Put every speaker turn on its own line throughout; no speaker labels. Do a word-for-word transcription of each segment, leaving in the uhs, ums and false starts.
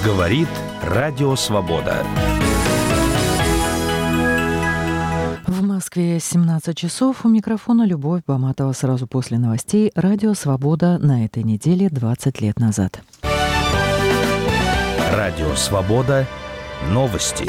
Говорит Радио Свобода.
В Москве семнадцать часов. У микрофона Любовь Баматова. Сразу после новостей Радио Свобода на этой неделе двадцать лет назад.
Радио Свобода. Новости.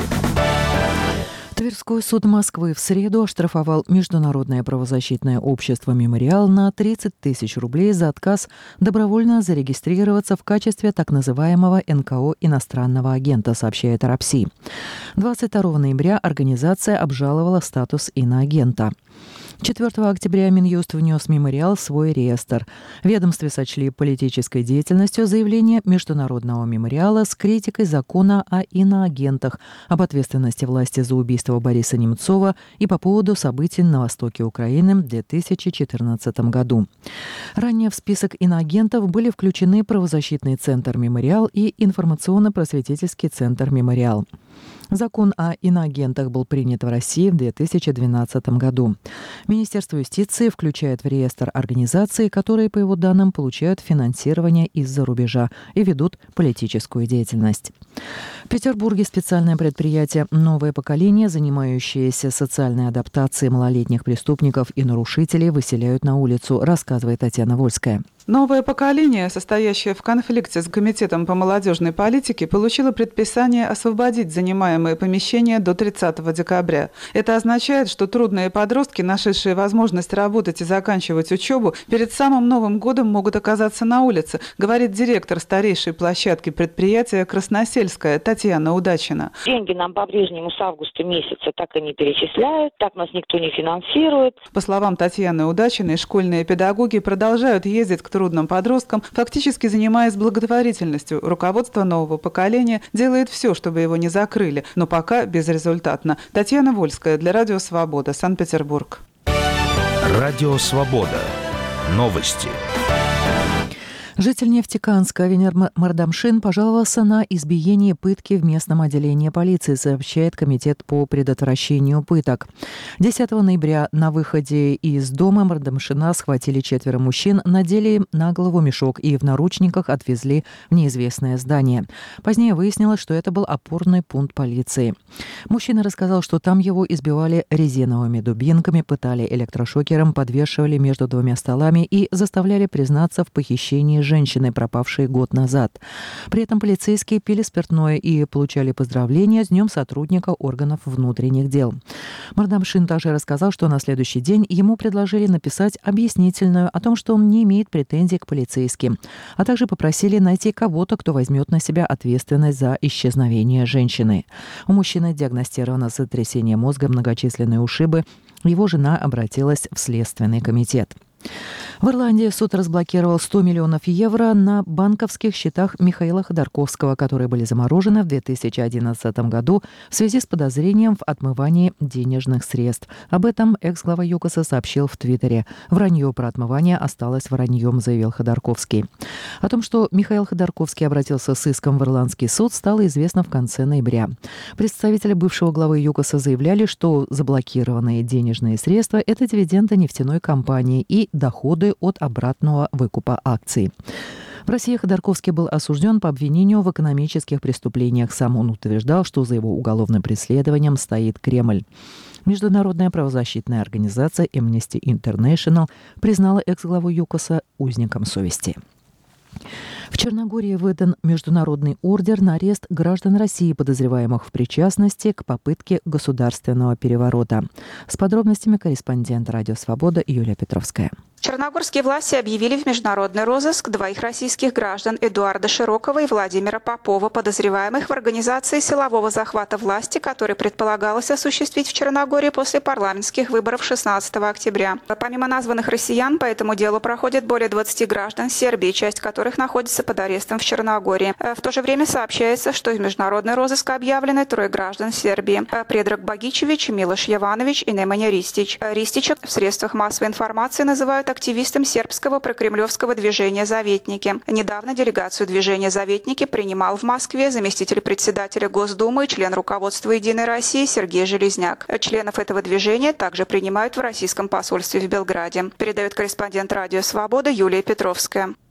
Тверской суд Москвы в среду оштрафовал Международное правозащитное общество «Мемориал» на тридцать тысяч рублей за отказ добровольно зарегистрироваться в качестве так называемого эн ка о иностранного агента, сообщает РАПСИ. двадцать второго ноября организация обжаловала статус иноагента. четвёртого октября Минюст внес «Мемориал» в свой реестр. В ведомстве сочли политической деятельностью заявление Международного мемориала с критикой закона о иноагентах, об ответственности власти за убийство Бориса Немцова и по поводу событий на востоке Украины в две тысячи четырнадцатом году. Ранее в список иноагентов были включены правозащитный центр «Мемориал» и информационно-просветительский центр «Мемориал». Закон о иноагентах был принят в России в две тысячи двенадцатом году. Министерство юстиции включает в реестр организации, которые, по его данным, получают финансирование из-за рубежа и ведут политическую деятельность. В Петербурге специальное предприятие «Новое поколение», занимающееся социальной адаптацией малолетних преступников и нарушителей, выселяют на улицу, рассказывает Татьяна Вольская.
Новое поколение, состоящее в конфликте с Комитетом по молодежной политике, получило предписание освободить занимаемые помещения до тридцатого декабря. Это означает, что трудные подростки, нашедшие возможность работать и заканчивать учебу, перед самым Новым годом могут оказаться на улице, говорит директор старейшей площадки предприятия «Красносельская» Татьяна Удачина.
Деньги нам по-прежнему с августа месяца так и не перечисляют, так нас никто не финансирует.
По словам Татьяны Удачиной, школьные педагоги продолжают ездить к трудным подросткам, фактически занимаясь благотворительностью. Руководство нового поколения делает все, чтобы его не закрыли, но пока безрезультатно. Татьяна Вольская для Радио Свобода, Санкт-Петербург.
Радио Свобода. Новости.
Житель Нефтекамска Венер Мардамшин пожаловался на избиение и пытки в местном отделении полиции, сообщает Комитет по предотвращению пыток. десятого ноября на выходе из дома Мардамшина схватили четверо мужчин, надели на голову мешок и в наручниках отвезли в неизвестное здание. Позднее выяснилось, что это был опорный пункт полиции. Мужчина рассказал, что там его избивали резиновыми дубинками, пытали электрошокером, подвешивали между двумя столами и заставляли признаться в похищении женщины, пропавшей год назад. При этом полицейские пили спиртное и получали поздравления с Днем сотрудника органов внутренних дел. Мардамшин также рассказал, что на следующий день ему предложили написать объяснительную о том, что он не имеет претензий к полицейским, а также попросили найти кого-то, кто возьмет на себя ответственность за исчезновение женщины. У мужчины диагностировано сотрясение мозга, многочисленные ушибы. Его жена обратилась в Следственный комитет. В Ирландии суд разблокировал сто миллионов евро на банковских счетах Михаила Ходорковского, которые были заморожены в две тысячи одиннадцатом году в связи с подозрением в отмывании денежных средств. Об этом экс-глава ЮКОСа сообщил в Твиттере. «Вранье про отмывание осталось враньем», заявил Ходорковский. О том, что Михаил Ходорковский обратился с иском в Ирландский суд, стало известно в конце ноября. Представители бывшего главы ЮКОСа заявляли, что заблокированные денежные средства – это дивиденды нефтяной компании и доходы от обратного выкупа акций. В России Ходорковский был осужден по обвинению в экономических преступлениях. Сам он утверждал, что за его уголовным преследованием стоит Кремль. Международная правозащитная организация Amnesty International признала экс-главу ЮКОСа узником совести. В Черногории выдан международный ордер на арест граждан России, подозреваемых в причастности к попытке государственного переворота. С подробностями корреспондент Радио Свобода Юлия Петровская.
Черногорские власти объявили в международный розыск двоих российских граждан Эдуарда Широкова и Владимира Попова, подозреваемых в организации силового захвата власти, который предполагалось осуществить в Черногории после парламентских выборов шестнадцатого октября. Помимо названных россиян, по этому делу проходит более двадцати граждан Сербии, часть которых находится под арестом в Черногории. В то же время сообщается, что в международный розыск объявлены трое граждан Сербии: Предраг Багичевич, Милош Яванович и Немanja Ристич. Ристича в средствах массовой информации называют активистом сербского прокремлевского движения «Заветники». Недавно делегацию движения «Заветники» принимал в Москве заместитель председателя Госдумы и член руководства «Единой России» Сергей Железняк. Членов этого движения также принимают в российском посольстве в Белграде. Передает корреспондент Радио Свобода Юлия Петровская.